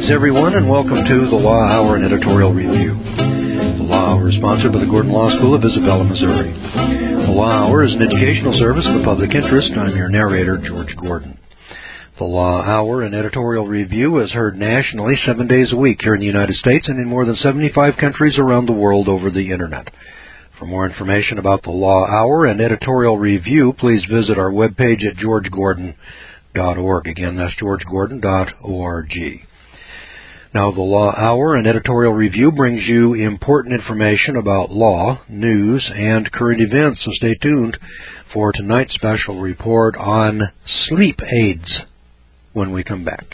Greetings, everyone, and welcome to the Law Hour and Editorial Review. The Law Hour is sponsored by the Gordon Law School of Isabella, Missouri. The Law Hour is an educational service of the public interest. I'm your narrator, George Gordon. The Law Hour and Editorial Review is heard nationally 7 days a week here in the United States and in more than 75 countries around the world over the Internet. For more information about the Law Hour and Editorial Review, please visit our webpage at georgegordon.org. Again, that's georgegordon.org. Now, the Law Hour and Editorial Review brings you important information about law, news, and current events, so stay tuned for tonight's special report on sleep aids when we come back.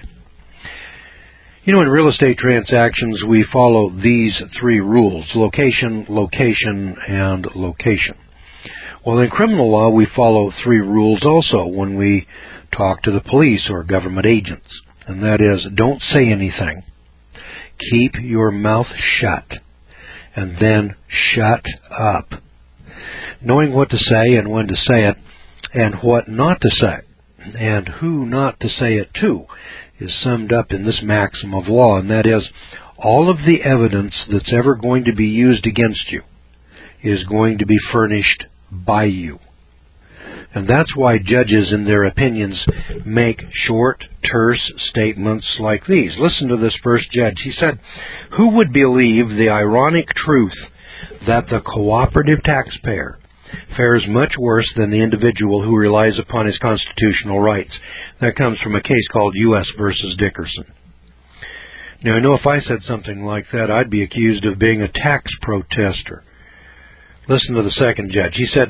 You know, in real estate transactions, we follow these three rules: location, location, and location. Well, in criminal law, we follow three rules also when we talk to the police or government agents, and that is, don't say anything. Keep your mouth shut, and then shut up. Knowing what to say and when to say it, and what not to say, and who not to say it to, is summed up in this maxim of law, and that is, all of the evidence that's ever going to be used against you is going to be furnished by you. And that's why judges, in their opinions, make short, terse statements like these. Listen to this first judge. He said, "Who would believe the ironic truth that the cooperative taxpayer fares much worse than the individual who relies upon his constitutional rights?" That comes from a case called U.S. versus Dickerson. Now, I know if I said something like that, I'd be accused of being a tax protester. Listen to the second judge. He said,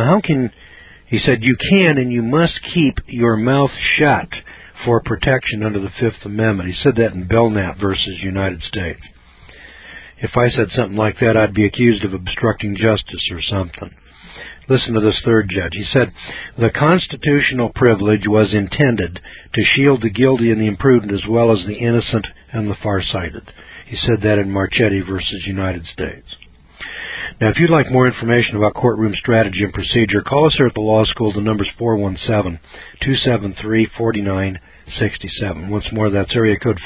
He said, "You can and you must keep your mouth shut for protection under the Fifth Amendment." He said that in Belknap versus United States. If I said something like that, I'd be accused of obstructing justice or something. Listen to this third judge. He said, "The constitutional privilege was intended to shield the guilty and the imprudent as well as the innocent and the farsighted." He said that in Marchetti versus United States. Now, if you'd like more information about courtroom strategy and procedure, call us here at the law school. The number's 417-273-4967. Once more, that's area code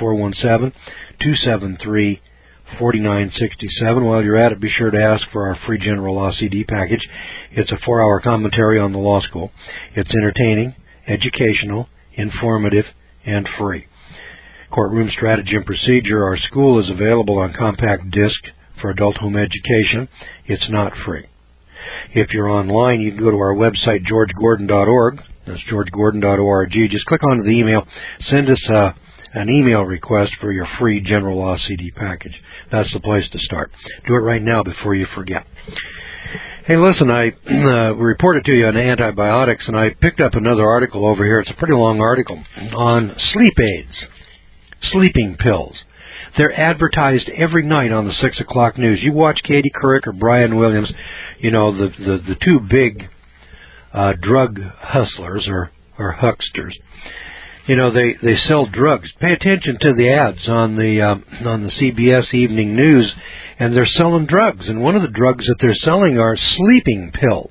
417-273-4967. While you're at it, be sure to ask for our free general law CD package. It's a 4-hour commentary on the law school. It's entertaining, educational, informative, and free. Courtroom strategy and procedure, our school is available on compact disc for adult home education. It's not free. If you're online, you can go to our website, georgegordon.org. That's georgegordon.org. Just click onto the email. Send us an email request for your free general law CD package. That's the place to start. Do it right now before you forget. Hey, listen, I reported to you on antibiotics, and I picked up another article over here. It's a pretty long article on sleep aids, sleeping pills. They're advertised every night on the 6 o'clock news. You watch Katie Couric or Brian Williams, you know, the two big drug hustlers or hucksters. You know, they sell drugs. Pay attention to the ads on the CBS Evening News, and they're selling drugs. And one of the drugs that they're selling are sleeping pills.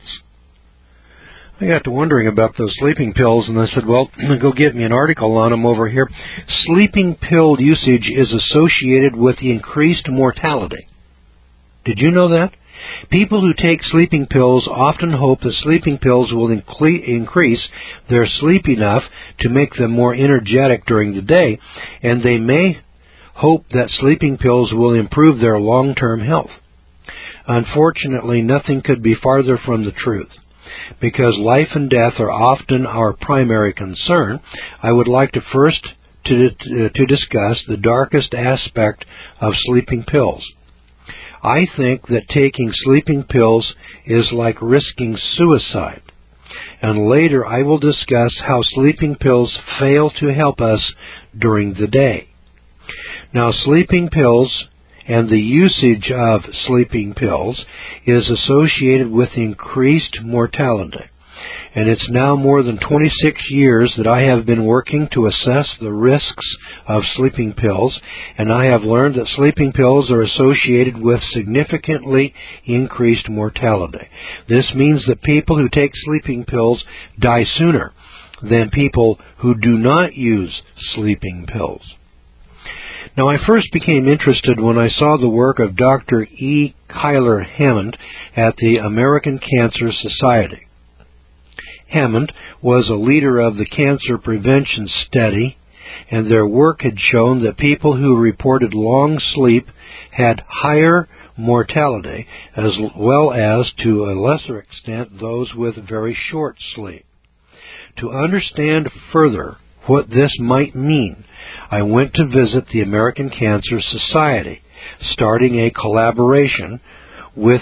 I got to wondering about those sleeping pills, and I said, well, go get me an article on them over here. Sleeping pill usage is associated with increased mortality. Did you know that? People who take sleeping pills often hope that sleeping pills will increase their sleep enough to make them more energetic during the day, and they may hope that sleeping pills will improve their long-term health. Unfortunately, nothing could be farther from the truth. Because life and death are often our primary concern, I would like to first to discuss the darkest aspect of sleeping pills. I think that taking sleeping pills is like risking suicide. And later I will discuss how sleeping pills fail to help us during the day. Now, sleeping pills and the usage of sleeping pills is associated with increased mortality. And it's now more than 26 years that I have been working to assess the risks of sleeping pills, and I have learned that sleeping pills are associated with significantly increased mortality. This means that people who take sleeping pills die sooner than people who do not use sleeping pills. Now, I first became interested when I saw the work of Dr. E. Kyler Hammond at the American Cancer Society. Hammond was a leader of the cancer prevention study, and their work had shown that people who reported long sleep had higher mortality, as well as, to a lesser extent, those with very short sleep. To understand further what this might mean, I went to visit the American Cancer Society, starting a collaboration with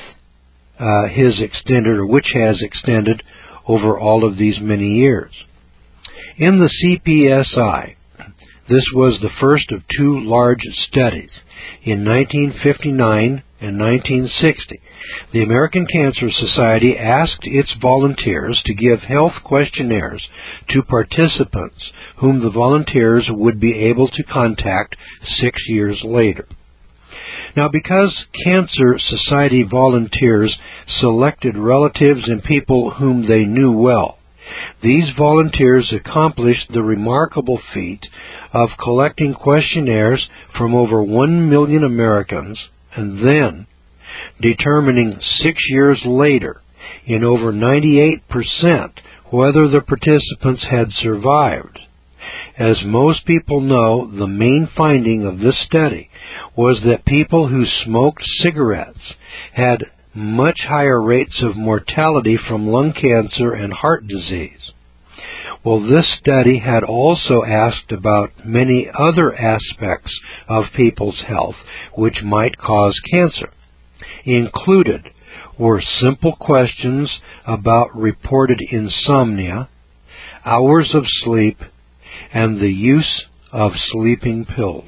which has extended over all of these many years. In the CPSI, this was the first of two large studies. In 1959 and 1960, the American Cancer Society asked its volunteers to give health questionnaires to participants whom the volunteers would be able to contact 6 years later. Now, because Cancer Society volunteers selected relatives and people whom they knew well, these volunteers accomplished the remarkable feat of collecting questionnaires from over 1 million Americans and then determining 6 years later, in over 98%, whether the participants had survived. As most people know, the main finding of this study was that people who smoked cigarettes had much higher rates of mortality from lung cancer and heart disease. Well, this study had also asked about many other aspects of people's health which might cause cancer. Included were simple questions about reported insomnia, hours of sleep, and the use of sleeping pills.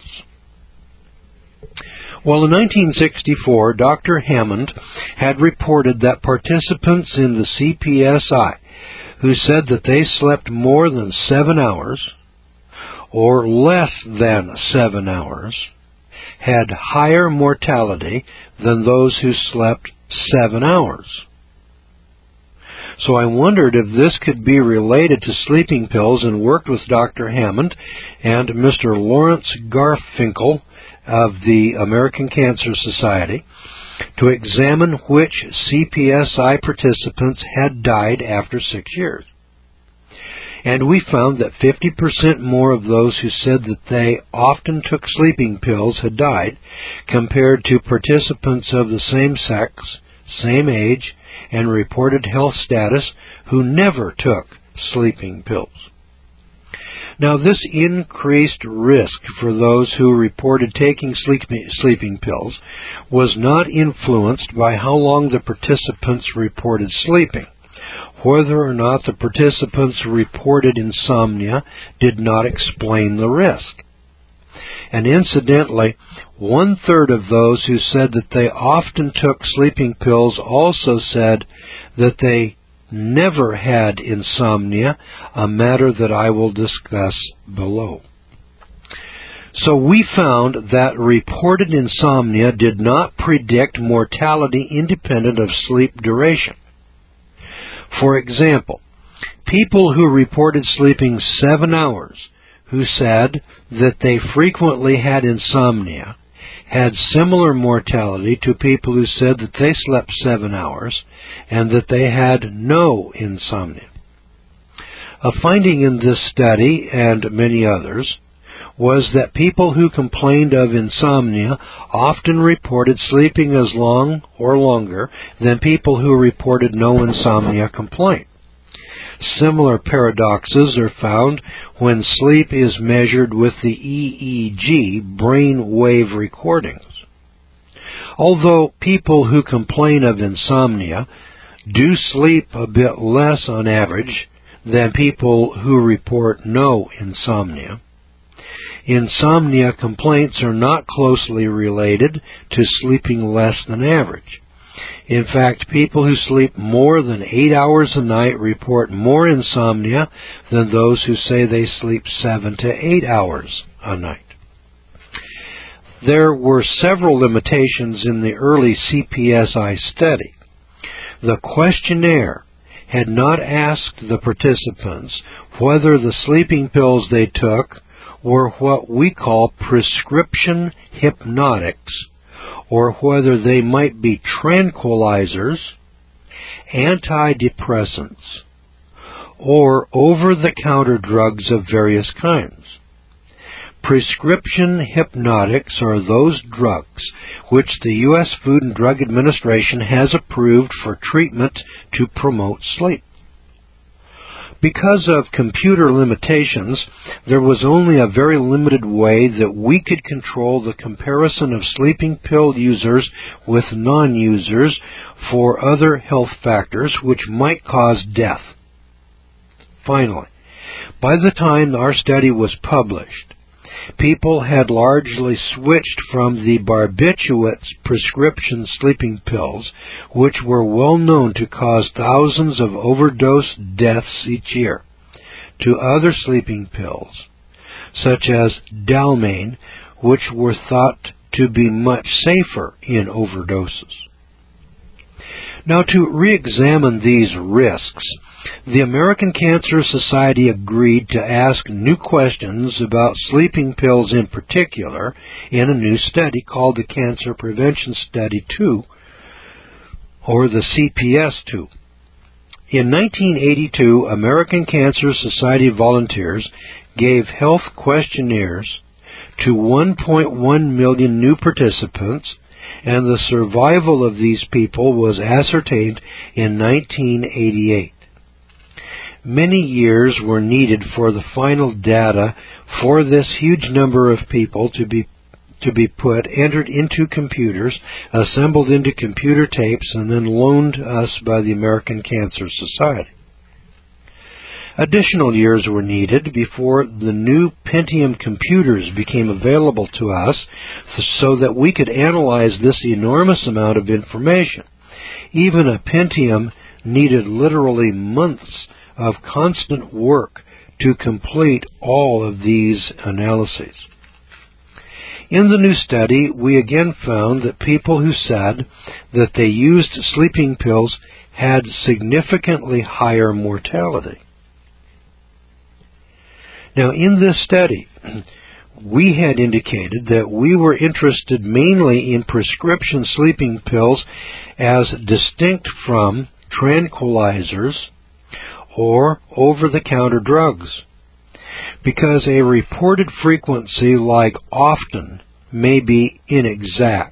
Well, in 1964, Dr. Hammond had reported that participants in the CPSI who said that they slept more than 7 hours or less than 7 hours had higher mortality than those who slept 7 hours. So I wondered if this could be related to sleeping pills, and worked with Dr. Hammond and Mr. Lawrence Garfinkel of the American Cancer Society to examine which CPSI participants had died after 6 years. And we found that 50% more of those who said that they often took sleeping pills had died, compared to participants of the same sex, same age, and reported health status who never took sleeping pills. Now, this increased risk for those who reported taking sleeping pills was not influenced by how long the participants reported sleeping. Whether or not the participants reported insomnia did not explain the risk. And incidentally, 1/3 of those who said that they often took sleeping pills also said that they never had insomnia, a matter that I will discuss below. So we found that reported insomnia did not predict mortality independent of sleep duration. For example, people who reported sleeping 7 hours, who said that they frequently had insomnia, had similar mortality to people who said that they slept 7 hours and that they had no insomnia. A finding in this study, and many others, was that people who complained of insomnia often reported sleeping as long or longer than people who reported no insomnia complaint. Similar paradoxes are found when sleep is measured with the EEG brain wave recordings. Although people who complain of insomnia do sleep a bit less on average than people who report no insomnia, insomnia complaints are not closely related to sleeping less than average. In fact, people who sleep more than 8 hours a night report more insomnia than those who say they sleep 7 to 8 hours a night. There were several limitations in the early CPSI study. The questionnaire had not asked the participants whether the sleeping pills they took were what we call prescription hypnotics, or whether they might be tranquilizers, antidepressants, or over-the-counter drugs of various kinds. Prescription hypnotics are those drugs which the U.S. Food and Drug Administration has approved for treatment to promote sleep. Because of computer limitations, there was only a very limited way that we could control the comparison of sleeping pill users with non-users for other health factors which might cause death. Finally, by the time our study was published, people had largely switched from the barbiturates prescription sleeping pills, which were well known to cause thousands of overdose deaths each year, to other sleeping pills, such as Dalmane, which were thought to be much safer in overdoses. Now, to re-examine these risks, the American Cancer Society agreed to ask new questions about sleeping pills in particular in a new study called the Cancer Prevention Study 2, or the CPS-2. In 1982, American Cancer Society volunteers gave health questionnaires to 1.1 million new participants, and the survival of these people was ascertained in 1988. Many years were needed for the final data for this huge number of people to be entered into computers, assembled into computer tapes, and then loaned to us by the American Cancer Society. Additional years were needed before the new Pentium computers became available to us so that we could analyze this enormous amount of information. Even a Pentium needed literally months of constant work to complete all of these analyses. In the new study, we again found that people who said that they used sleeping pills had significantly higher mortality. Now, in this study, we had indicated that we were interested mainly in prescription sleeping pills as distinct from tranquilizers or over-the-counter drugs, because a reported frequency like often may be inexact.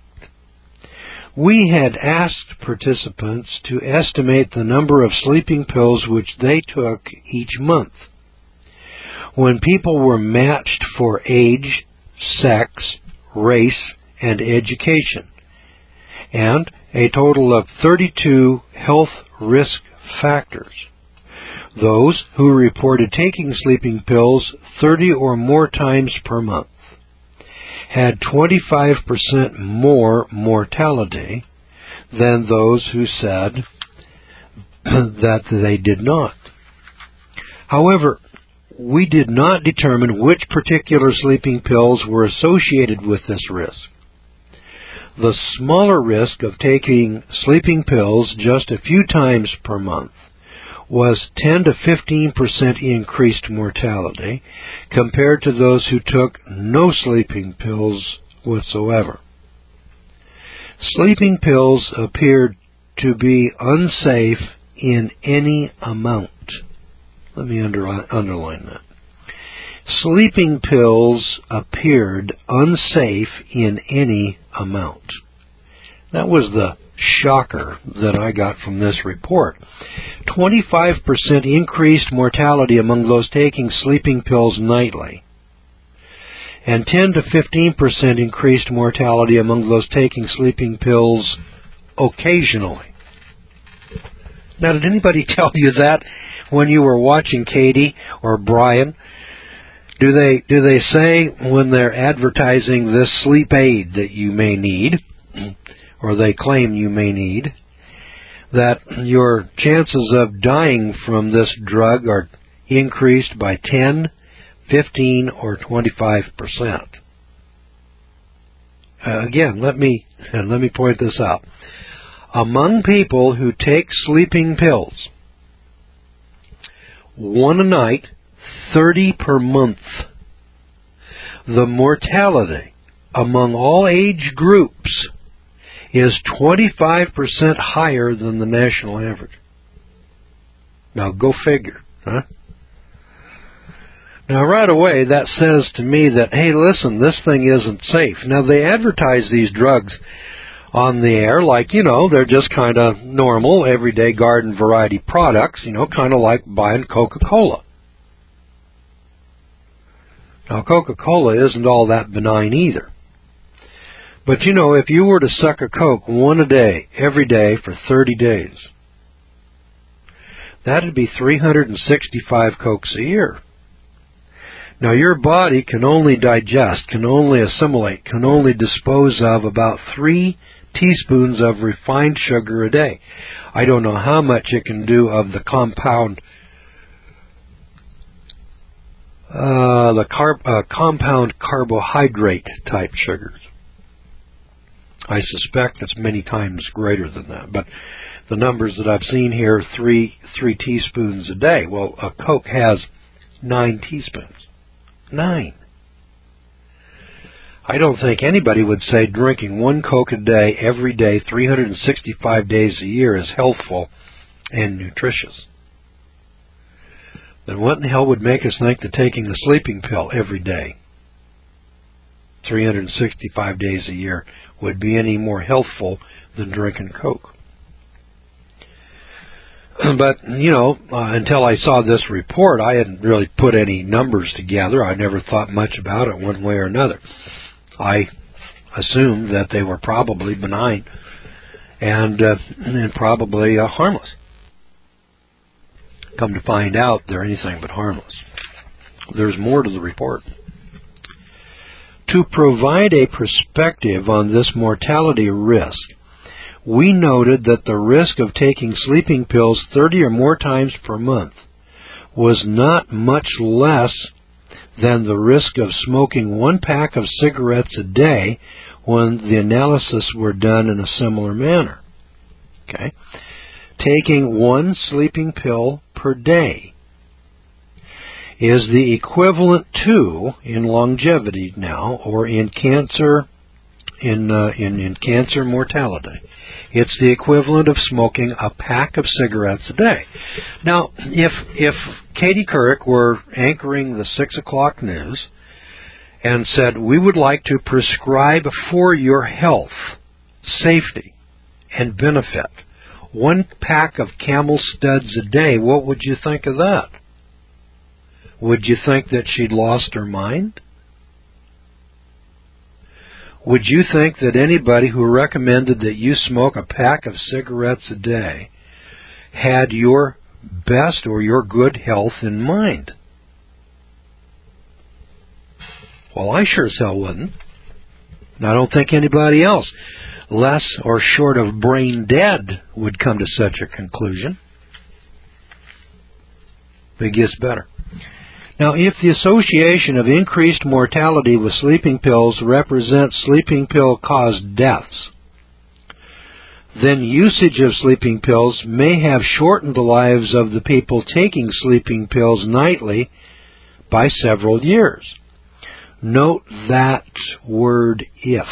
We had asked participants to estimate the number of sleeping pills which they took each month. When people were matched for age, sex, race, and education, and a total of 32 health risk factors. Those who reported taking sleeping pills 30 or more times per month had 25% more mortality than those who said that they did not. However, we did not determine which particular sleeping pills were associated with this risk. The smaller risk of taking sleeping pills just a few times per month was 10 to 15% increased mortality compared to those who took no sleeping pills whatsoever. Sleeping pills appeared to be unsafe in any amount. Let me underline that. Sleeping pills appeared unsafe in any amount. That was the shocker that I got from this report. 25% increased mortality among those taking sleeping pills nightly, and 10 to 15% increased mortality among those taking sleeping pills occasionally. Now, did anybody tell you that when you were watching Katie or Brian? Do they say when they're advertising this sleep aid that you may need, or they claim you may need, that your chances of dying from this drug are increased by 10, 15, or 25%? Again, let me point this out. Among people who take sleeping pills, 1 a night, 30 per month, the mortality among all age groups is 25% higher than the national average. Now go figure, huh? Now right away that says to me that, hey, listen, this thing isn't safe. Now they advertise these drugs on the air like, they're just kind of normal, everyday garden variety products, kind of like buying Coca-Cola. Now Coca-Cola isn't all that benign either. But if you were to suck a Coke one a day, every day for 30 days, that'd be 365 Cokes a year. Now your body can only digest, can only assimilate, can only dispose of about 3 teaspoons of refined sugar a day. I don't know how much it can do of the compound compound carbohydrate type sugars. I suspect it's many times greater than that, but the numbers that I've seen here, 3 teaspoons a day. Well, a Coke has 9 teaspoons. 9. I don't think anybody would say drinking 1 Coke a day, every day, 365 days a year is healthful and nutritious. Then what in the hell would make us think that taking a sleeping pill every day, 365 days a year, would be any more healthful than drinking Coke? But, until I saw this report, I hadn't really put any numbers together. I never thought much about it one way or another. I assumed that they were probably benign and probably harmless. Come to find out, they're anything but harmless. There's more to the report. To provide a perspective on this mortality risk, we noted that the risk of taking sleeping pills 30 or more times per month was not much less than the risk of smoking 1 pack of cigarettes a day when the analysis were done in a similar manner. Okay? Taking 1 sleeping pill per day is the equivalent to, in longevity now, or in cancer cancer mortality, it's the equivalent of smoking a pack of cigarettes a day. Now, if Katie Couric were anchoring the 6 o'clock news and said, we would like to prescribe for your health, safety, and benefit 1 pack of Camel Studs a day, what would you think of that? Would you think that she'd lost her mind? Would you think that anybody who recommended that you smoke a pack of cigarettes a day had your best or your good health in mind? Well, I sure as hell wouldn't. And I don't think anybody else, less or short of brain dead, would come to such a conclusion. But it gets better. Now, if the association of increased mortality with sleeping pills represents sleeping pill-caused deaths, then usage of sleeping pills may have shortened the lives of the people taking sleeping pills nightly by several years. Note that word if.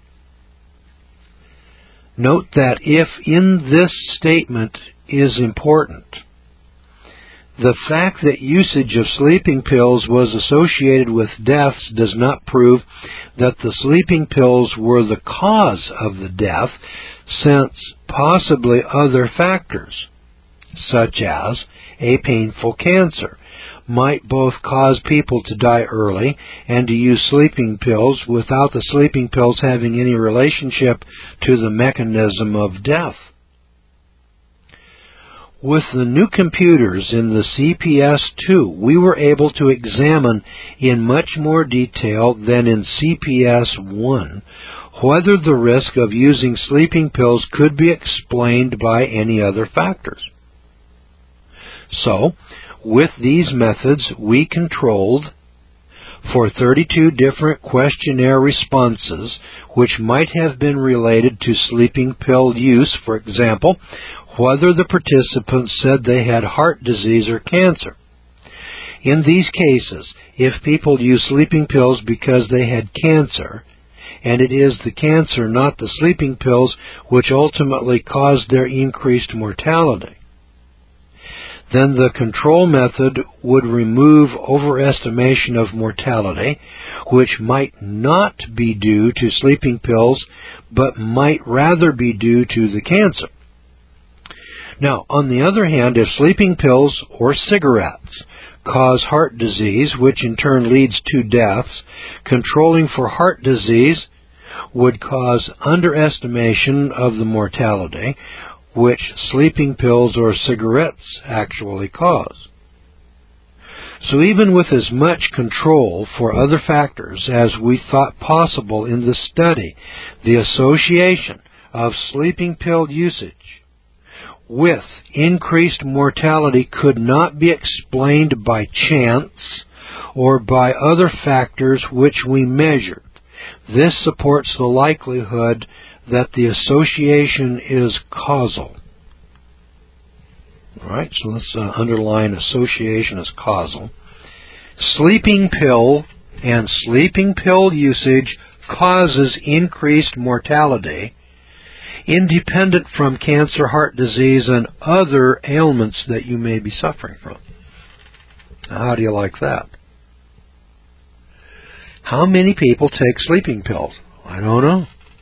Note that if in this statement is important. The fact that usage of sleeping pills was associated with deaths does not prove that the sleeping pills were the cause of the death, since possibly other factors, such as a painful cancer, might both cause people to die early and to use sleeping pills without the sleeping pills having any relationship to the mechanism of death. With the new computers in the CPS-2, we were able to examine in much more detail than in CPS-1 whether the risk of using sleeping pills could be explained by any other factors. So, with these methods, we controlled for 32 different questionnaire responses which might have been related to sleeping pill use, for example, whether the participants said they had heart disease or cancer. In these cases, if people use sleeping pills because they had cancer, and it is the cancer, not the sleeping pills, which ultimately caused their increased mortality, then the control method would remove overestimation of mortality, which might not be due to sleeping pills, but might rather be due to the cancer. Now, on the other hand, if sleeping pills or cigarettes cause heart disease, which in turn leads to deaths, controlling for heart disease would cause underestimation of the mortality, which sleeping pills or cigarettes actually cause. So even with as much control for other factors as we thought possible in the study, the association of sleeping pill usage with increased mortality could not be explained by chance or by other factors which we measured. This supports the likelihood that the association is causal. All right, so let's underline association as causal. Sleeping pill and sleeping pill usage causes increased mortality, independent from cancer, heart disease, and other ailments that you may be suffering from. Now, how do you like that? How many people take sleeping pills? I don't know.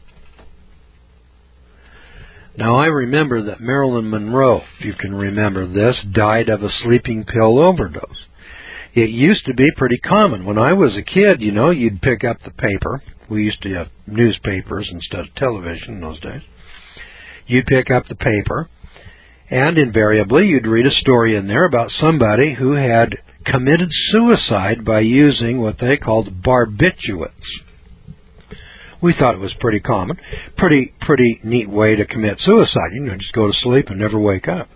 Now, I remember that Marilyn Monroe, if you can remember this, died of a sleeping pill overdose. It used to be pretty common. When I was a kid, you'd pick up the paper. We used to have newspapers instead of television in those days. You'd pick up the paper, and invariably you'd read a story in there about somebody who had committed suicide by using what they called barbiturates. We thought it was pretty common, pretty neat way to commit suicide. Just go to sleep and never wake up.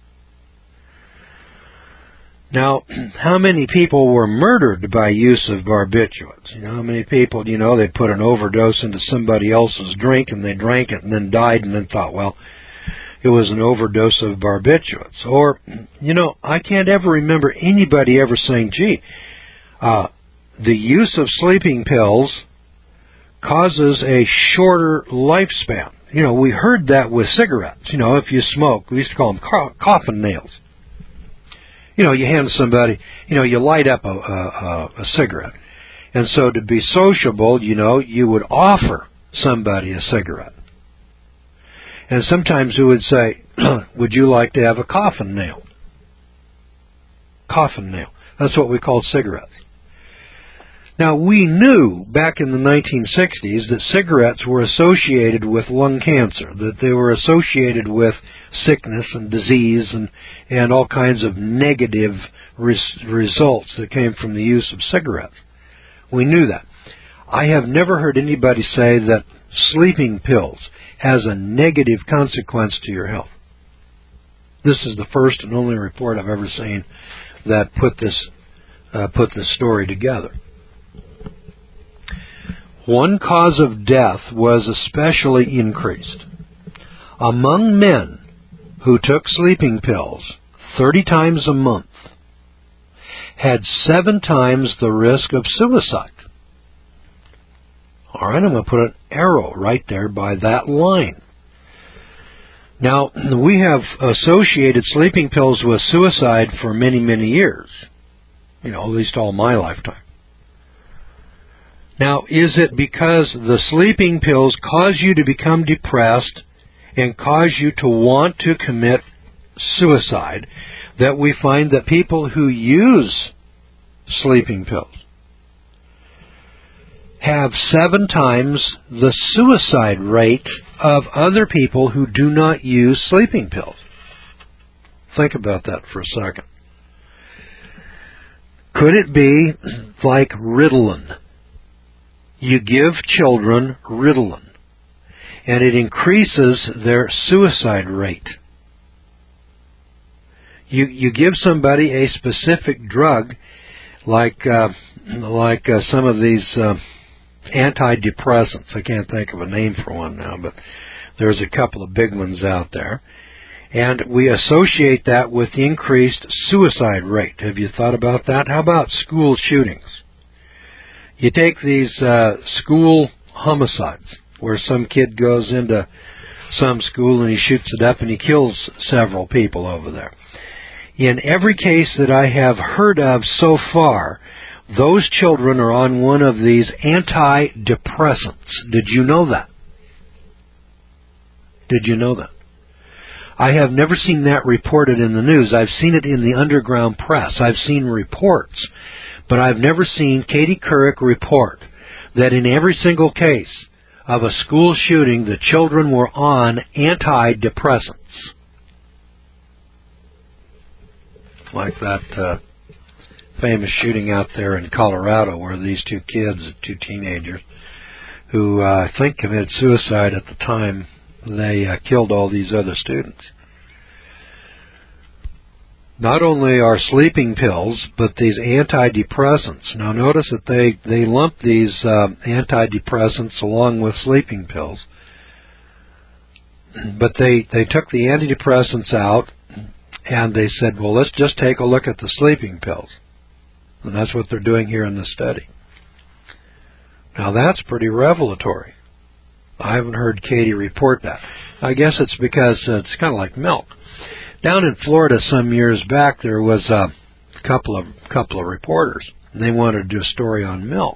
Now, how many people were murdered by use of barbiturates? How many people, they put an overdose into somebody else's drink and they drank it and then died and then thought, well, it was an overdose of barbiturates. Or, I can't ever remember anybody ever saying, gee, the use of sleeping pills causes a shorter lifespan. We heard that with cigarettes. If you smoke, we used to call them coffin nails. You hand somebody, you light up a cigarette. And so to be sociable, you would offer somebody a cigarette. And sometimes we would say, would you like to have a coffin nail? Coffin nail. That's what we called cigarettes. Now, we knew back in the 1960s that cigarettes were associated with lung cancer, that they were associated with sickness and disease and all kinds of negative results that came from the use of cigarettes. We knew that. I have never heard anybody say that sleeping pills has a negative consequence to your health. This is the first and only report I've ever seen that put this story together. One cause of death was especially increased. Among men who took sleeping pills 30 times a month had 7 times the risk of suicide. All right, I'm going to put an arrow right there by that line. Now, we have associated sleeping pills with suicide for many, many years. At least all my lifetime. Now, is it because the sleeping pills cause you to become depressed and cause you to want to commit suicide that we find that people who use sleeping pills have 7 times the suicide rate of other people who do not use sleeping pills? Think about that for a second. Could it be like Ritalin? You give children Ritalin, and it increases their suicide rate. You give somebody a specific drug, like some of these antidepressants. I can't think of a name for one now, but there's a couple of big ones out there. And we associate that with the increased suicide rate. Have you thought about that? How about school shootings? You take these school homicides, where some kid goes into some school and he shoots it up and he kills several people over there. In every case that I have heard of so far, those children are on one of these antidepressants. Did you know that? Did you know that? I have never seen that reported in the news. I've seen it in the underground press. I've seen reports, but I've never seen Katie Couric report that in every single case of a school shooting, the children were on antidepressants. Like that famous shooting out there in Colorado where these two teenagers, who I think committed suicide at the time they killed all these other students. Not only are sleeping pills, but these antidepressants. Now notice that they lump these antidepressants along with sleeping pills. But they took the antidepressants out and they said, well, let's just take a look at the sleeping pills. And that's what they're doing here in this study. Now that's pretty revelatory. I haven't heard Katie report that. I guess it's because it's kind of like milk. Down in Florida some years back, there was a couple of reporters. And they wanted to do a story on milk.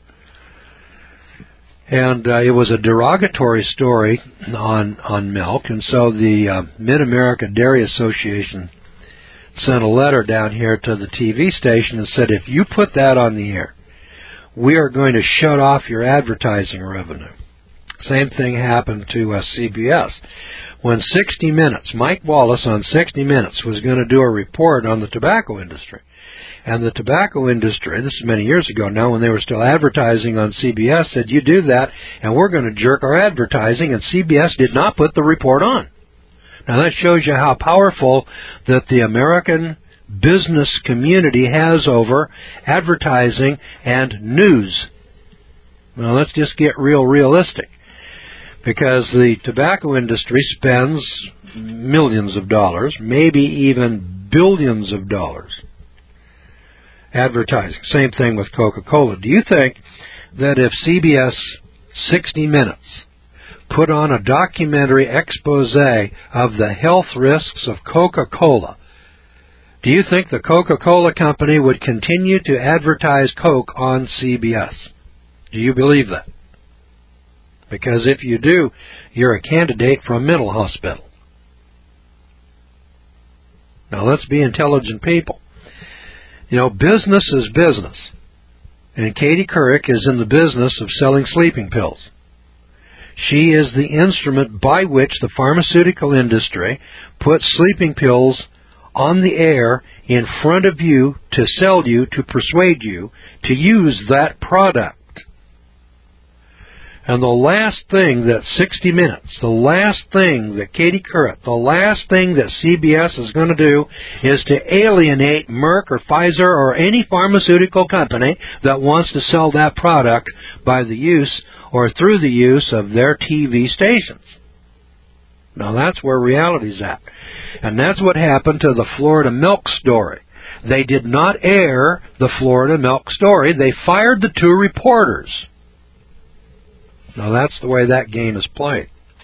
And it was a derogatory story on milk. And so the Mid-America Dairy Association sent a letter down here to the TV station and said, if you put that on the air, we are going to shut off your advertising revenue. Same thing happened to CBS. When 60 Minutes, Mike Wallace on 60 Minutes was going to do a report on the tobacco industry. And the tobacco industry, this is many years ago now when they were still advertising on CBS, said, you do that and we're going to jerk our advertising, and CBS did not put the report on. Now that shows you how powerful that the American business community has over advertising and news. Now let's just get realistic. Because the tobacco industry spends millions of dollars, maybe even billions of dollars, advertising. Same thing with Coca-Cola. Do you think that if CBS 60 Minutes put on a documentary expose of the health risks of Coca-Cola, do you think the Coca-Cola company would continue to advertise Coke on CBS? Do you believe that? Because if you do, you're a candidate for a mental hospital. Now let's be intelligent people. You know, business is business. And Katie Couric is in the business of selling sleeping pills. She is the instrument by which the pharmaceutical industry puts sleeping pills on the air in front of you to sell you, to persuade you to use that product. And the last thing that 60 Minutes, the last thing that Katie Couric, the last thing that CBS is going to do is to alienate Merck or Pfizer or any pharmaceutical company that wants to sell that product by the use or through the use of their TV stations. Now that's where reality's at. And that's what happened to the Florida milk story. They did not air the Florida milk story. They fired the two reporters. Now that's the way that game is played.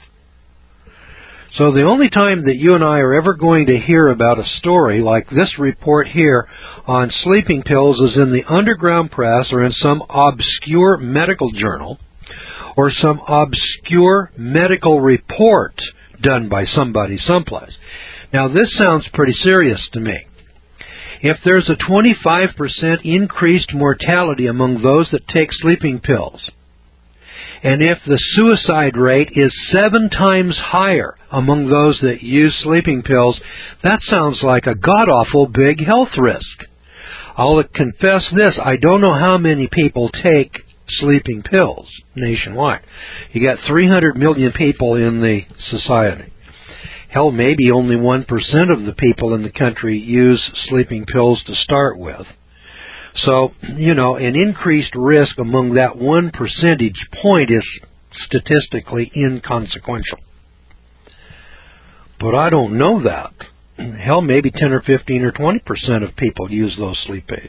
So the only time that you and I are ever going to hear about a story like this report here on sleeping pills is in the underground press or in some obscure medical journal or some obscure medical report done by somebody someplace. Now this sounds pretty serious to me. If there's a 25% increased mortality among those that take sleeping pills, and if the suicide rate is 7 times higher among those that use sleeping pills, that sounds like a god-awful big health risk. I'll confess this, I don't know how many people take sleeping pills nationwide. You got 300 million people in the society. Hell, maybe only 1% of the people in the country use sleeping pills to start with. So, you know, an increased risk among that 1 percentage point is statistically inconsequential. But I don't know that. Hell, maybe 10 or 15 or 20% of people use those sleep aids.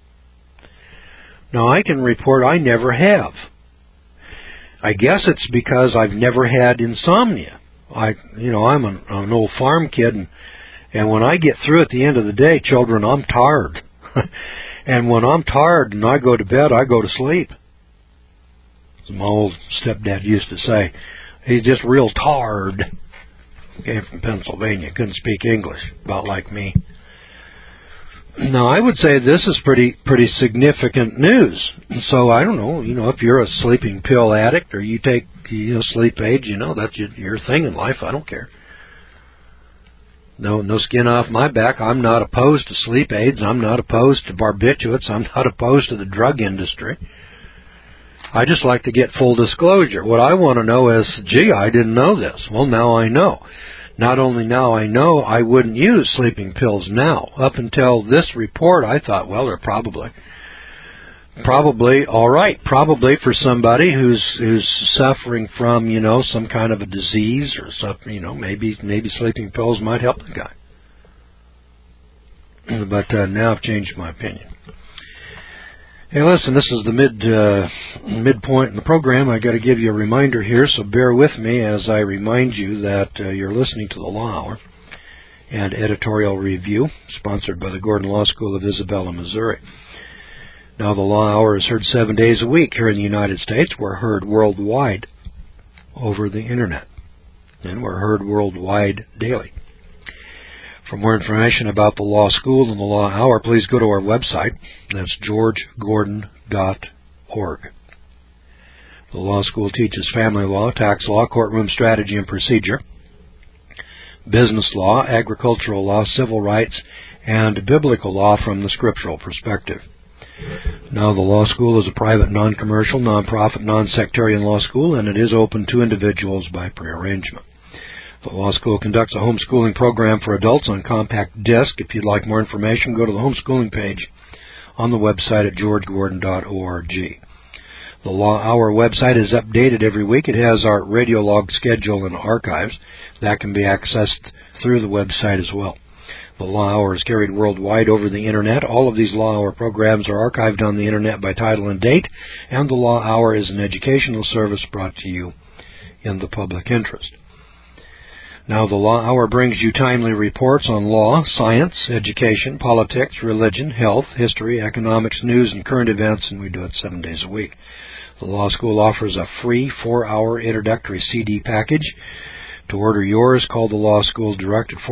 Now, I can report I never have. I guess it's because I've never had insomnia. I'm an old farm kid, and when I get through at the end of the day, children, I'm tired. And when I'm tired and I go to bed, I go to sleep. As my old stepdad used to say, he's just real tired. Came from Pennsylvania, couldn't speak English, about like me. Now, I would say this is pretty significant news. So I don't know, if you're a sleeping pill addict or you take sleep aids, that's your thing in life. I don't care. No skin off my back. I'm not opposed to sleep aids. I'm not opposed to barbiturates. I'm not opposed to the drug industry. I just like to get full disclosure. What I want to know is, gee, I didn't know this. Well, now I know. Not only now I know, I wouldn't use sleeping pills now. Up until this report, I thought, well, they're probably all right. Probably for somebody who's suffering from, some kind of a disease or something, maybe sleeping pills might help the guy. But now I've changed my opinion. Hey, listen, this is the midpoint in the program. I got to give you a reminder here, so bear with me as I remind you that you're listening to the Law Hour and Editorial Review, sponsored by the Gordon Law School of Isabella, Missouri. Now, the Law Hour is heard 7 days a week here in the United States. We're heard worldwide over the Internet, and we're heard worldwide daily. For more information about the Law School and the Law Hour, please go to our website. That's georgegordon.org. The Law School teaches family law, tax law, courtroom strategy and procedure, business law, agricultural law, civil rights, and biblical law from the scriptural perspective. Now, the Law School is a private, non-commercial, non-profit, non-sectarian law school, and it is open to individuals by prearrangement. The Law School conducts a homeschooling program for adults on compact disc. If you'd like more information, go to the homeschooling page on the website at georgegordon.org. The Law Hour website is updated every week. It has our radio log schedule and archives. That can be accessed through the website as well. The Law Hour is carried worldwide over the Internet. All of these Law Hour programs are archived on the Internet by title and date, and the Law Hour is an educational service brought to you in the public interest. Now, the Law Hour brings you timely reports on law, science, education, politics, religion, health, history, economics, news, and current events, and we do it 7 days a week. The Law School offers a free 4-hour introductory CD package. To order yours, call the Law School direct at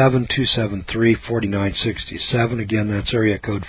417-273-4967. Again, that's area code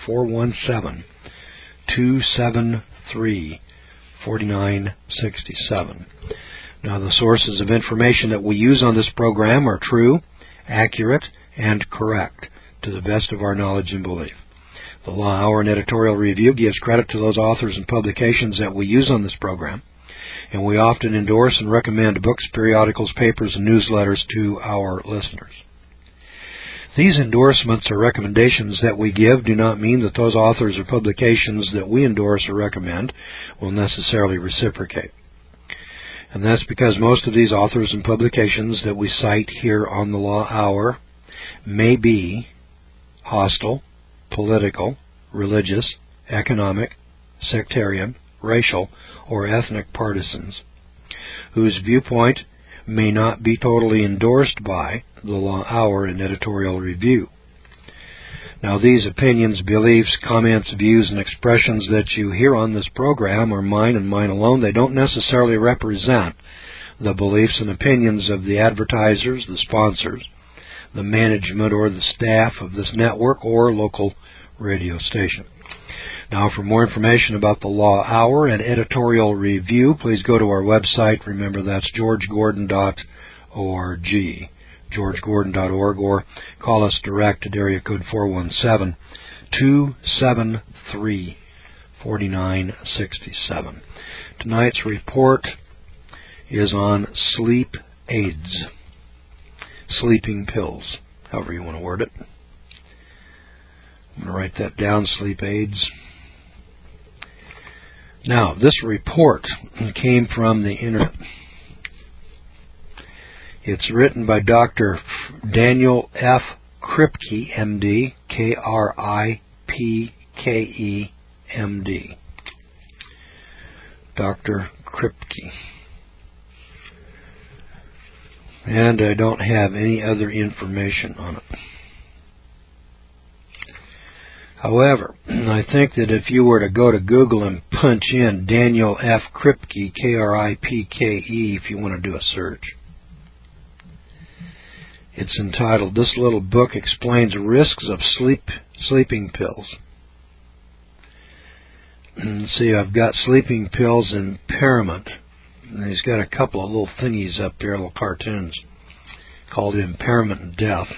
417-273-4967. Now, the sources of information that we use on this program are true, accurate, and correct, to the best of our knowledge and belief. The Law Hour and Editorial Review gives credit to those authors and publications that we use on this program, and we often endorse and recommend books, periodicals, papers, and newsletters to our listeners. These endorsements or recommendations that we give do not mean that those authors or publications that we endorse or recommend will necessarily reciprocate. And that's because most of these authors and publications that we cite here on the Law Hour may be hostile, political, religious, economic, sectarian, racial, or ethnic partisans, whose viewpoint may not be totally endorsed by the Law Hour and Editorial Review. Now, these opinions, beliefs, comments, views, and expressions that you hear on this program are mine and mine alone. They don't necessarily represent the beliefs and opinions of the advertisers, the sponsors, the management, or the staff of this network or local radio station. Now, for more information about the Law Hour and Editorial Review, please go to our website. Remember, that's georgegordon.org. georgegordon.org, or call us direct at area code 417-273-4967. Tonight's report is on sleep aids, sleeping pills, however you want to word it. I'm going to write that down, sleep aids. Now, this report came from the Internet. It's written by Dr. Daniel F. Kripke, M.D., Kripke, M.D. Dr. Kripke. And I don't have any other information on it. However, I think that if you were to go to Google and punch in Daniel F. Kripke, Kripke, if you want to do a search, it's entitled, "This Little Book Explains Risks of Sleeping Pills." And see, I've got sleeping pills impairment. And he's got a couple of little thingies up there, little cartoons, called Impairment and Death.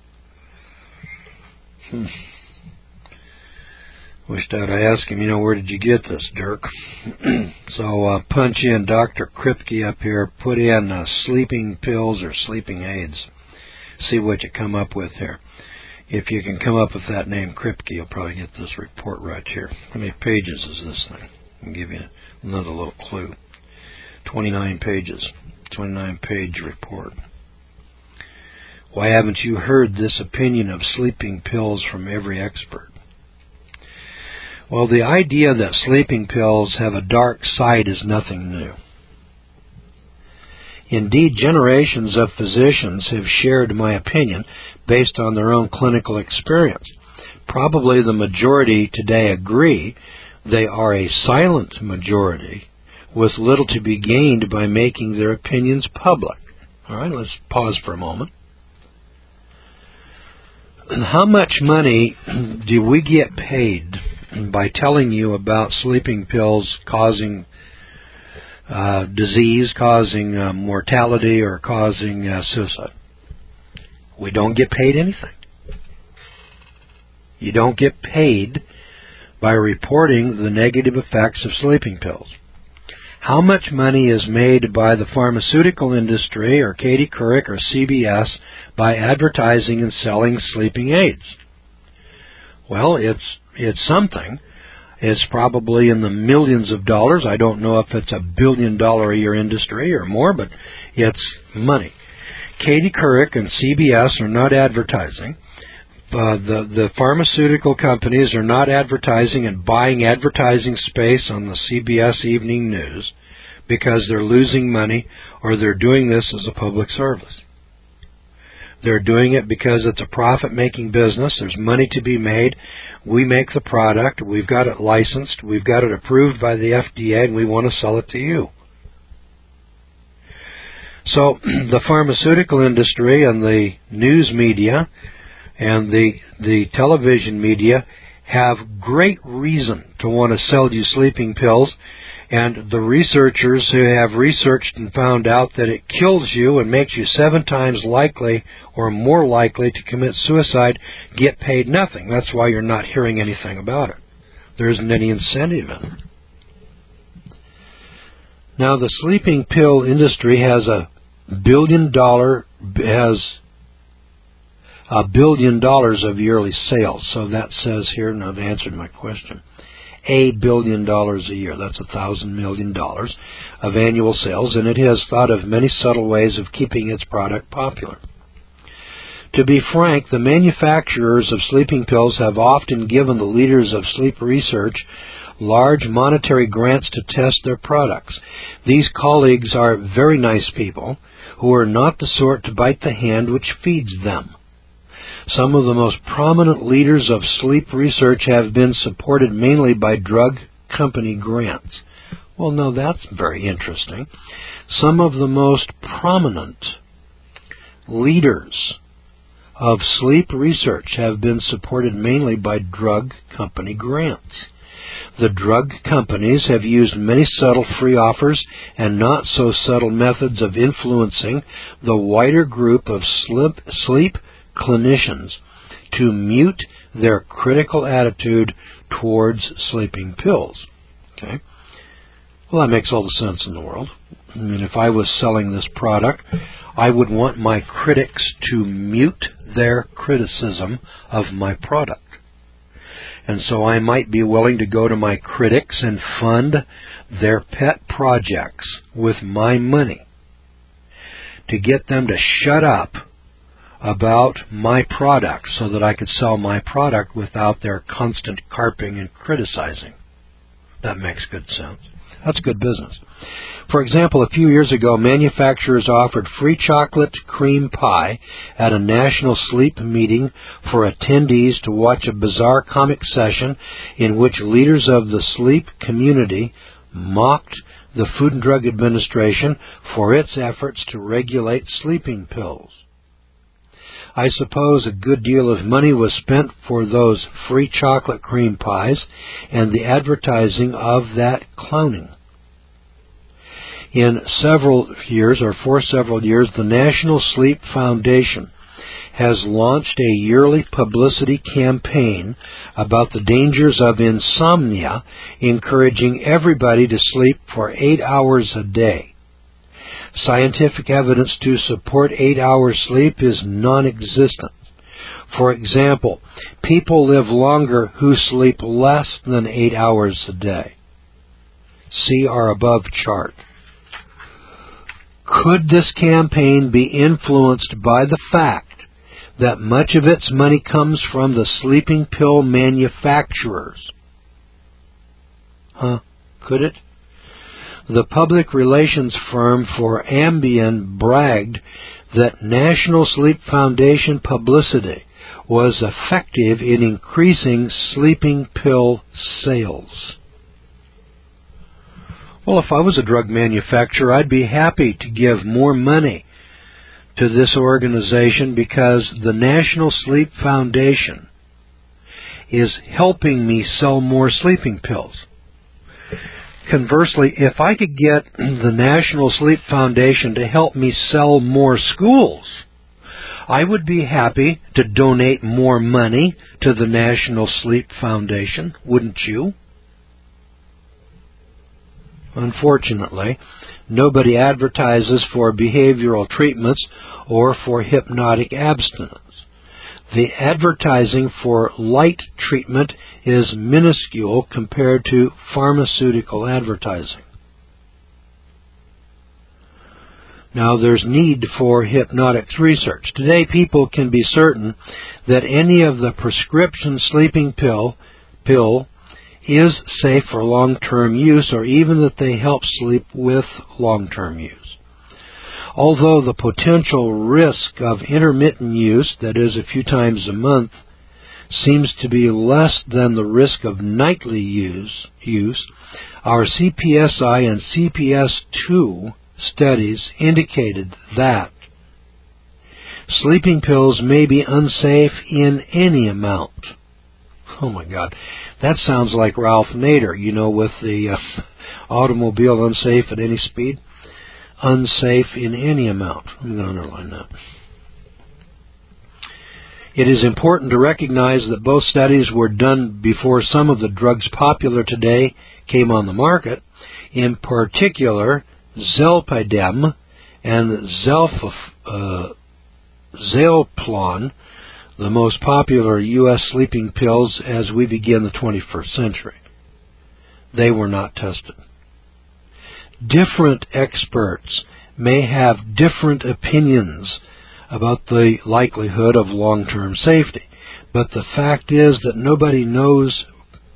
Wished I'd ask him, where did you get this, Dirk? So punch in Dr. Kripke up here, put in sleeping pills or sleeping aids. See what you come up with here. If you can come up with that name, Kripke, you'll probably get this report right here. How many pages is this thing? I'll give you another little clue. 29 pages. 29-page report. Why haven't you heard this opinion of sleeping pills from every expert? Well, the idea that sleeping pills have a dark side is nothing new. Indeed, generations of physicians have shared my opinion based on their own clinical experience. Probably the majority today agree. They are a silent majority with little to be gained by making their opinions public. All right, let's pause for a moment. How much money do we get paid by telling you about sleeping pills causing disease, causing mortality, or causing suicide? We don't get paid anything. You don't get paid by reporting the negative effects of sleeping pills. How much money is made by the pharmaceutical industry or Katie Couric or CBS by advertising and selling sleeping aids? Well, it's something. It's probably in the millions of dollars. I don't know if it's $1 billion a year industry or more, but it's money. Katie Couric and CBS are not advertising. The pharmaceutical companies are not advertising and buying advertising space on the CBS Evening News because they're losing money or they're doing this as a public service. They're doing it because it's a profit-making business. There's money to be made. We make the product. We've got it licensed. We've got it approved by the FDA, and we want to sell it to you. So the pharmaceutical industry and the news media and the television media have great reason to want to sell you sleeping pills, and the researchers who have researched and found out that it kills you and makes you 7 times likely or more likely to commit suicide get paid nothing. That's why you're not hearing anything about it. There isn't any incentive in it. Now, the sleeping pill industry has $1 billion of yearly sales. So that says here, now I've answered my question, $1 billion a year. That's $1,000 million of annual sales, and it has thought of many subtle ways of keeping its product popular. To be frank, the manufacturers of sleeping pills have often given the leaders of sleep research large monetary grants to test their products. These colleagues are very nice people who are not the sort to bite the hand which feeds them. Some of the most prominent leaders of sleep research have been supported mainly by drug company grants. Well, no, that's very interesting. Some of the most prominent leaders of sleep research have been supported mainly by drug company grants. The drug companies have used many subtle free offers and not so subtle methods of influencing the wider group of sleep clinicians to mute their critical attitude towards sleeping pills. Okay? Well, that makes all the sense in the world. I mean, if I was selling this product, I would want my critics to mute their criticism of my product. And so I might be willing to go to my critics and fund their pet projects with my money. to get them to shut up about my product so that I could sell my product without their constant carping and criticizing. That makes good sense. That's good business. For example, a few years ago, manufacturers offered free chocolate cream pie at a national sleep meeting for attendees to watch a bizarre comic session in which leaders of the sleep community mocked the Food and Drug Administration for its efforts to regulate sleeping pills. I suppose a good deal of money was spent for those free chocolate cream pies and the advertising of that clowning. For several years, the National Sleep Foundation has launched a yearly publicity campaign about the dangers of insomnia, encouraging everybody to sleep for 8 hours a day. Scientific evidence to support 8 hours sleep is non-existent. For example, people live longer who sleep less than 8 hours a day. See our above chart. Could this campaign be influenced by the fact that much of its money comes from the sleeping pill manufacturers? Could it? The public relations firm for Ambien bragged that National Sleep Foundation publicity was effective in increasing sleeping pill sales. Well, if I was a drug manufacturer, I'd be happy to give more money to this organization because the National Sleep Foundation is helping me sell more sleeping pills. Conversely, if I could get the National Sleep Foundation to help me sell more schools, I would be happy to donate more money to the National Sleep Foundation, wouldn't you? Unfortunately, nobody advertises for behavioral treatments or for hypnotic abstinence. The advertising for light treatment is minuscule compared to pharmaceutical advertising. Now, there's need for hypnotics research. Today, people can be certain that any of the prescription sleeping pill is safe for long-term use, or even that they help sleep with long-term use. Although the potential risk of intermittent use, that is a few times a month, seems to be less than the risk of nightly use, our CPSI and CPS2 studies indicated that sleeping pills may be unsafe in any amount. Oh my God, that sounds like Ralph Nader, with the automobile unsafe at any speed. Unsafe in any amount. I'm going to underline that. It is important to recognize that both studies were done before some of the drugs popular today came on the market, in particular Zolpidem and Zaleplon, the most popular U.S. sleeping pills as we begin the 21st century. They were not tested. Different experts may have different opinions about the likelihood of long-term safety, but the fact is that nobody knows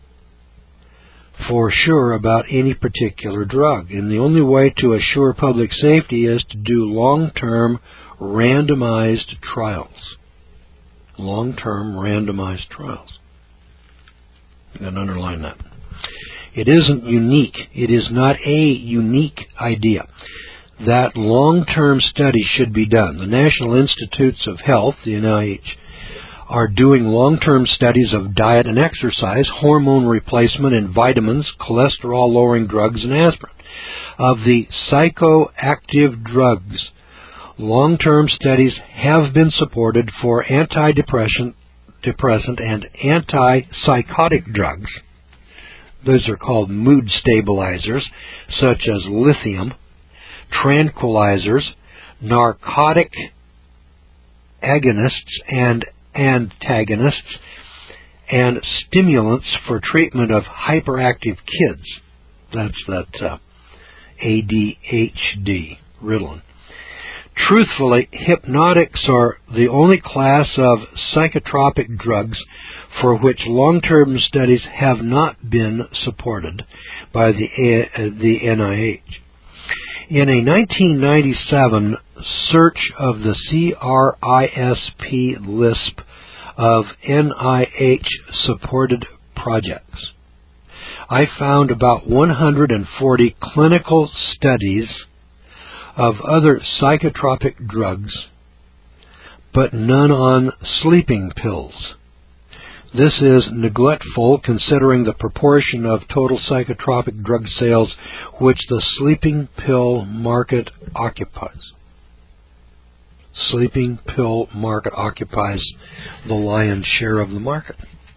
for sure about any particular drug, and the only way to assure public safety is to do long-term randomized trials. Long-term randomized trials. I'm going to underline that. It isn't unique. It is not a unique idea. That long-term studies should be done. The National Institutes of Health, the NIH, are doing long-term studies of diet and exercise, hormone replacement and vitamins, cholesterol-lowering drugs, and aspirin. Of the psychoactive drugs, long-term studies have been supported for antidepressant and antipsychotic drugs. Those are called mood stabilizers, such as lithium, tranquilizers, narcotic agonists and antagonists, and stimulants for treatment of hyperactive kids. That's ADHD, Ritalin. Truthfully, hypnotics are the only class of psychotropic drugs for which long-term studies have not been supported by the NIH. In a 1997 search of the CRISP list of NIH-supported projects, I found about 140 clinical studies of other psychotropic drugs, but none on sleeping pills. This is neglectful considering the proportion of total psychotropic drug sales which the sleeping pill market occupies. Sleeping pill market occupies the lion's share of the market.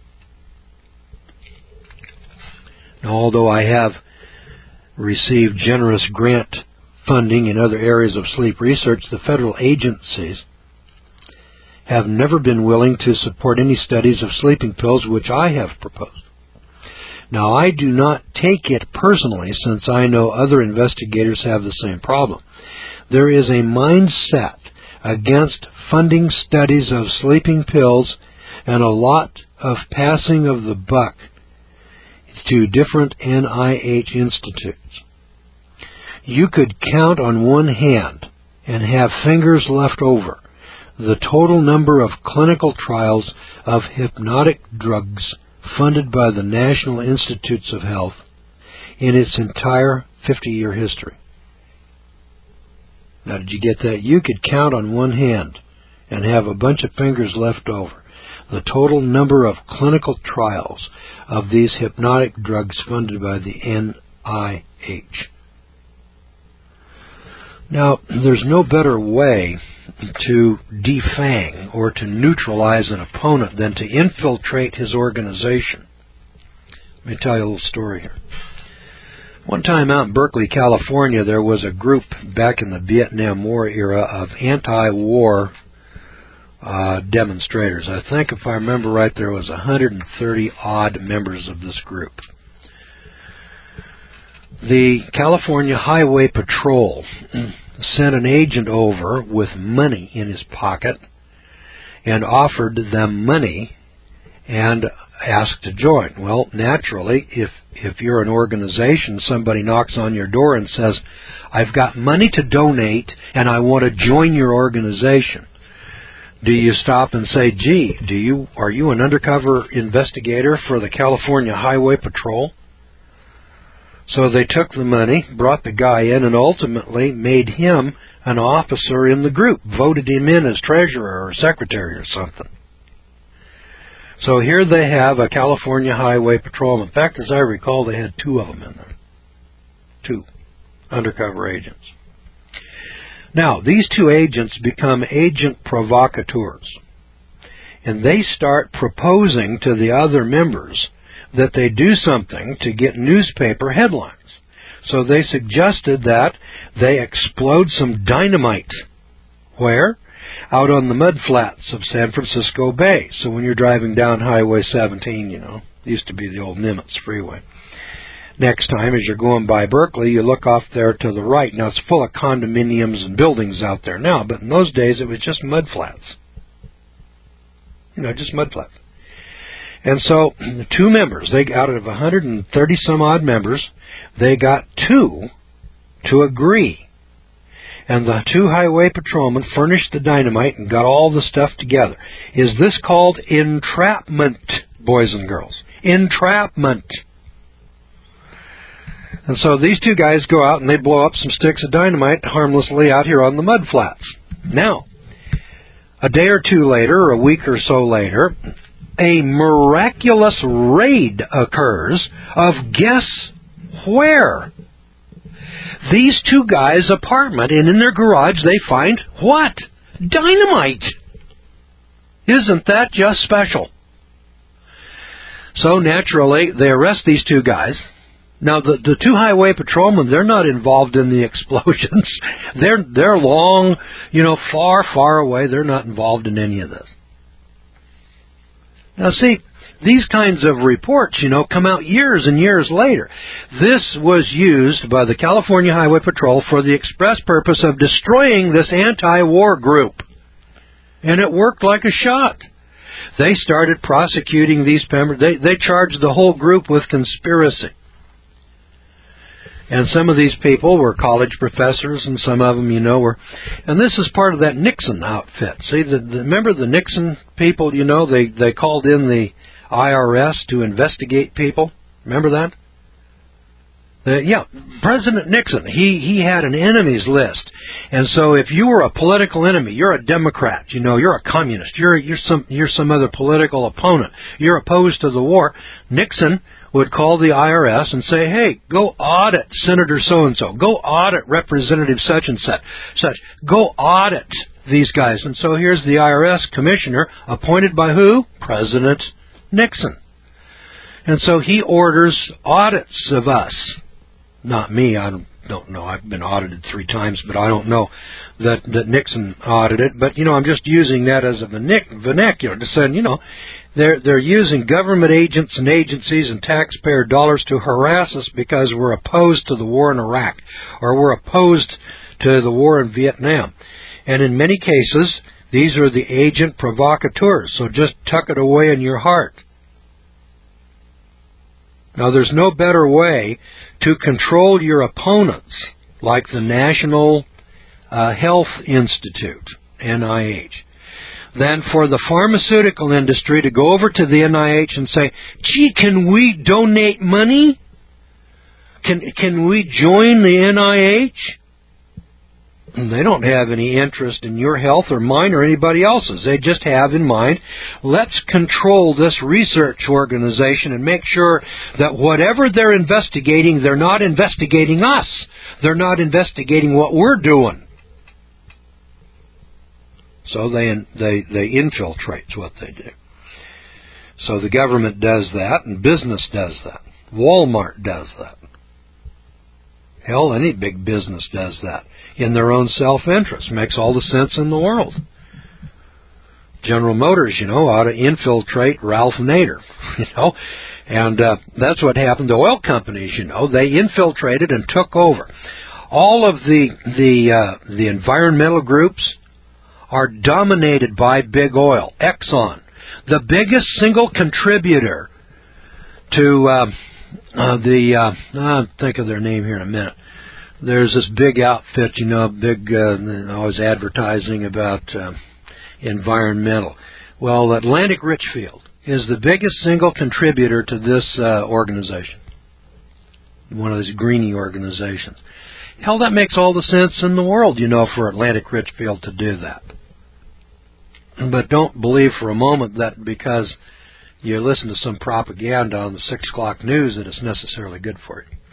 Now, although I have received generous grant funding in other areas of sleep research, the federal agencies have never been willing to support any studies of sleeping pills which I have proposed. Now, I do not take it personally, since I know other investigators have the same problem. There is a mindset against funding studies of sleeping pills and a lot of passing of the buck to different NIH institutes. You could count on one hand and have fingers left over the total number of clinical trials of hypnotic drugs funded by the National Institutes of Health in its entire 50-year history. Now, did you get that? You could count on one hand and have a bunch of fingers left over the total number of clinical trials of these hypnotic drugs funded by the NIH. Now, there's no better way to defang or to neutralize an opponent than to infiltrate his organization. Let me tell you a little story here. One time out in Berkeley, California, there was a group back in the Vietnam War era of anti-war demonstrators. I think, if I remember right, there was 130-odd members of this group. The California Highway Patrol sent an agent over with money in his pocket and offered them money and asked to join. Well, naturally, if you're an organization, somebody knocks on your door and says, "I've got money to donate and I want to join your organization." Do you stop and say, "Gee, are you an undercover investigator for the California Highway Patrol?" So they took the money, brought the guy in, and ultimately made him an officer in the group, voted him in as treasurer or secretary or something. So here they have a California Highway Patrolman. In fact, as I recall, they had two of them in there. Two undercover agents. Now, these two agents become agent provocateurs, and they start proposing to the other members that they do something to get newspaper headlines. So they suggested that they explode some dynamite. Where? Out on the mudflats of San Francisco Bay. So when you're driving down Highway 17, used to be the old Nimitz Freeway. Next time, as you're going by Berkeley, you look off there to the right. Now, it's full of condominiums and buildings out there now, but in those days, it was just mudflats. Just mudflats. And so the two members, out of 130-some-odd members, they got two to agree. And the two highway patrolmen furnished the dynamite and got all the stuff together. Is this called entrapment, boys and girls? Entrapment. And so these two guys go out and they blow up some sticks of dynamite harmlessly out here on the mudflats. Now, a day or two later, or a week or so later, a miraculous raid occurs of guess where? These two guys' apartment, and in their garage they find what? Dynamite! Isn't that just special? So naturally, they arrest these two guys. Now, the two highway patrolmen, they're not involved in the explosions. They're long, far, far away. They're not involved in any of this. Now, see, these kinds of reports, come out years and years later. This was used by the California Highway Patrol for the express purpose of destroying this anti-war group. And it worked like a shot. They started prosecuting these members. They charged the whole group with conspiracy. And some of these people were college professors, and some of them, were... And this is part of that Nixon outfit. See, remember the Nixon people, they called in the IRS to investigate people? Remember that? President Nixon, he had an enemies list. And so if you were a political enemy, you're a Democrat, you're a communist, you're some other political opponent, you're opposed to the war, Nixon would call the IRS and say, hey, go audit Senator so-and-so, go audit Representative such, go audit these guys. And so here's the IRS commissioner appointed by who? President Nixon. And so he orders audits of us. Not me, I don't know. I've been audited 3 times, but I don't know that Nixon audited. But, I'm just using that as a vernacular to say, they're using government agents and agencies and taxpayer dollars to harass us because we're opposed to the war in Iraq or we're opposed to the war in Vietnam. And in many cases, these are the agent provocateurs, so just tuck it away in your heart. Now, there's no better way to control your opponents like the National Health Institute, NIH, than for the pharmaceutical industry to go over to the NIH and say, gee, can we donate money? Can we join the NIH? And they don't have any interest in your health or mine or anybody else's. They just have in mind, let's control this research organization and make sure that whatever they're investigating, they're not investigating us. They're not investigating what we're doing. So they infiltrate is what they do. So the government does that, and business does that. Walmart does that. Hell, any big business does that in their own self-interest. Makes all the sense in the world. General Motors, ought to infiltrate Ralph Nader, and that's what happened to oil companies. They infiltrated and took over. All of the environmental groups are dominated by big oil. Exxon, the biggest single contributor to I'll think of their name here in a minute. There's this big outfit, always advertising about environmental. Well, Atlantic Richfield is the biggest single contributor to this organization, one of these greenie organizations. Hell, that makes all the sense in the world, for Atlantic Richfield to do that. But don't believe for a moment that because you listen to some propaganda on the 6 o'clock news that it's necessarily good for you.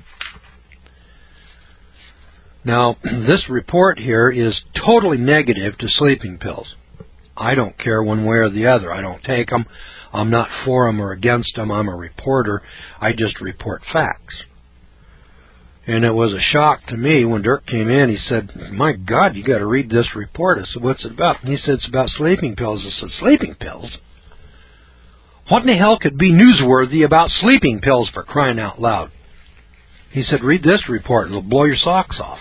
Now, this report here is totally negative to sleeping pills. I don't care one way or the other. I don't take them. I'm not for them or against them. I'm a reporter. I just report facts. And it was a shock to me when Dirk came in. He said, my God, you got to read this report. I said, what's it about? And he said, it's about sleeping pills. I said, sleeping pills? What in the hell could be newsworthy about sleeping pills, for crying out loud? He said, read this report. It'll blow your socks off.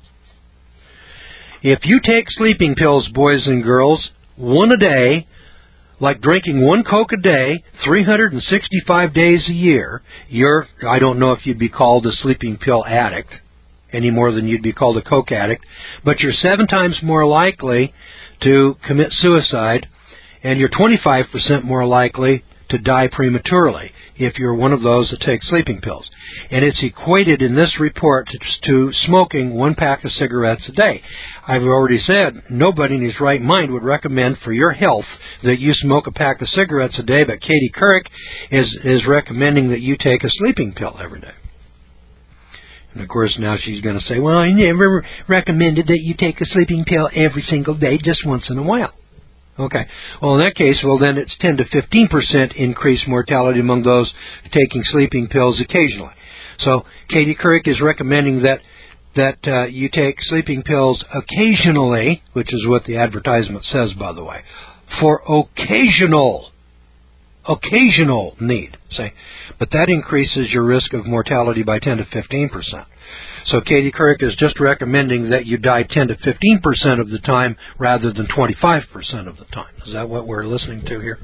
If you take sleeping pills, boys and girls, one a day, like drinking 1 Coke a day, 365 days a year, I don't know if you'd be called a sleeping pill addict any more than you'd be called a Coke addict, but you're 7 times more likely to commit suicide, and you're 25% more likely to die prematurely if you're one of those that take sleeping pills. And it's equated in this report to smoking 1 pack of cigarettes a day. I've already said nobody in his right mind would recommend for your health that you smoke a pack of cigarettes a day, but Katie Couric is recommending that you take a sleeping pill every day. And of course now she's going to say, well, I never recommended that you take a sleeping pill every single day, just once in a while. Okay. Well, in that case, then it's 10 to 15% increased mortality among those taking sleeping pills occasionally. So Katie Couric is recommending that you take sleeping pills occasionally, which is what the advertisement says, by the way, for occasional occasional need, say. But that increases your risk of mortality by 10 to 15%. So Katie Couric is just recommending that you die 10 to 15% of the time rather than 25% of the time. Is that what we're listening to here?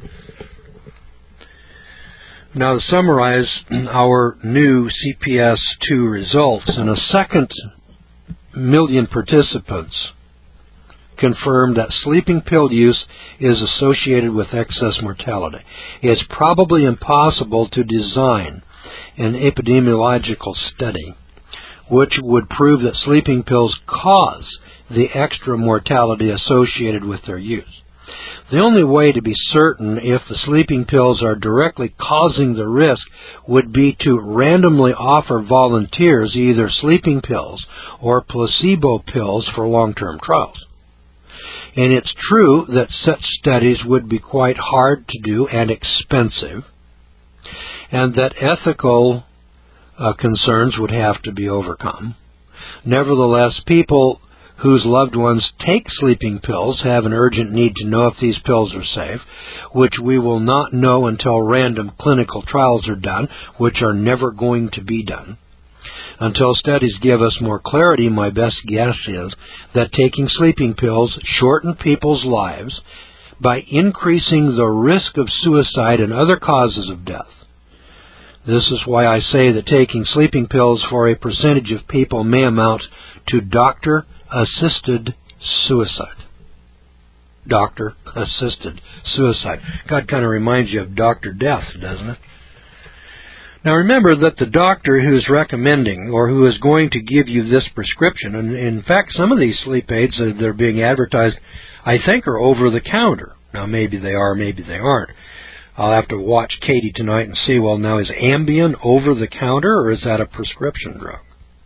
Now, to summarize our new CPS-2 results, in a second million participants confirmed that sleeping pill use is associated with excess mortality. It's probably impossible to design an epidemiological study which would prove that sleeping pills cause the extra mortality associated with their use. The only way to be certain if the sleeping pills are directly causing the risk would be to randomly offer volunteers either sleeping pills or placebo pills for long-term trials. And it's true that such studies would be quite hard to do and expensive, and that ethical concerns would have to be overcome. Nevertheless, people whose loved ones take sleeping pills have an urgent need to know if these pills are safe, which we will not know until random clinical trials are done, which are never going to be done. Until studies give us more clarity, my best guess is that taking sleeping pills shorten people's lives by increasing the risk of suicide and other causes of death. This is why I say that taking sleeping pills for a percentage of people may amount to doctor-assisted suicide. Doctor-assisted suicide. God kind of reminds you of Dr. Death, doesn't it? Now remember that the doctor who is recommending or who is going to give you this prescription, and in fact some of these sleep aids that are being advertised, I think are over the counter. Now maybe they are, maybe they aren't. I'll have to watch Katie tonight and see, well, now is Ambien over the counter or is that a prescription drug?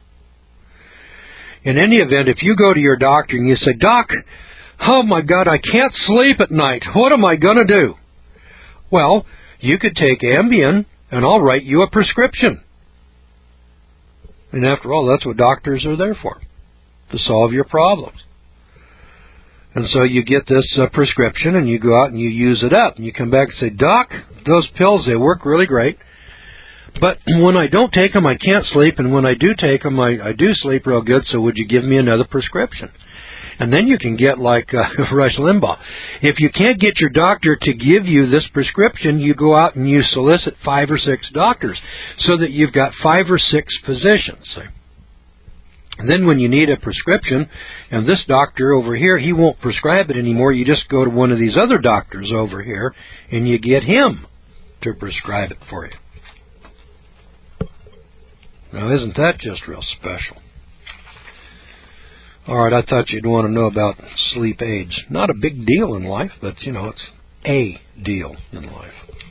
In any event, if you go to your doctor and you say, Doc, oh my God, I can't sleep at night. What am I going to do? Well, you could take Ambien and I'll write you a prescription. And after all, that's what doctors are there for, to solve your problems. And so you get this prescription and you go out and you use it up. And you come back and say, Doc, those pills, they work really great. But when I don't take them, I can't sleep. And when I do take them, I do sleep real good. So would you give me another prescription? And then you can get like Rush Limbaugh. If you can't get your doctor to give you this prescription, you go out and you solicit 5 or 6 doctors so that you've got 5 or 6 physicians. And then when you need a prescription, and this doctor over here, he won't prescribe it anymore, you just go to one of these other doctors over here and you get him to prescribe it for you. Now, isn't that just real special? All right, I thought you'd want to know about sleep aids. Not a big deal in life, but, it's a deal in life.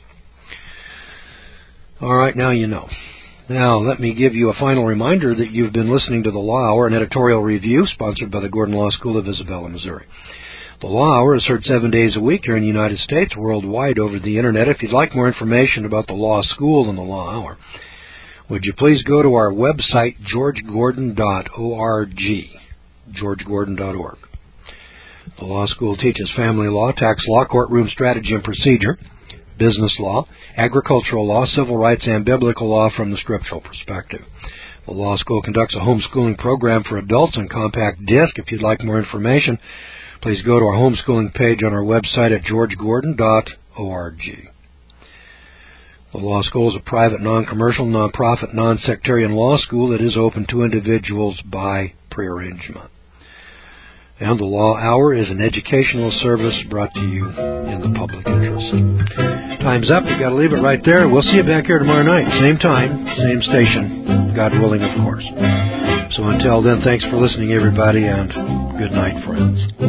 All right, now you know. Now, let me give you a final reminder that you've been listening to The Law Hour, an editorial review sponsored by the Gordon Law School of Isabella, Missouri. The Law Hour is heard 7 days a week here in the United States, worldwide over the Internet. If you'd like more information about the Law School and the Law Hour, would you please go to our website, georgegordon.org, georgegordon.org. The Law School teaches family law, tax law, courtroom strategy and procedure, business law, agricultural law, civil rights, and biblical law from the scriptural perspective. The Law School conducts a homeschooling program for adults on compact disc. If you'd like more information, please go to our homeschooling page on our website at georgegordon.org. The Law School is a private, non-commercial, non-profit, non-sectarian law school that is open to individuals by prearrangement. And the Law Hour is an educational service brought to you in the public interest. Time's up. We've got to leave it right there. We'll see you back here tomorrow night. Same time, same station. God willing, of course. So until then, thanks for listening, everybody, and good night, friends.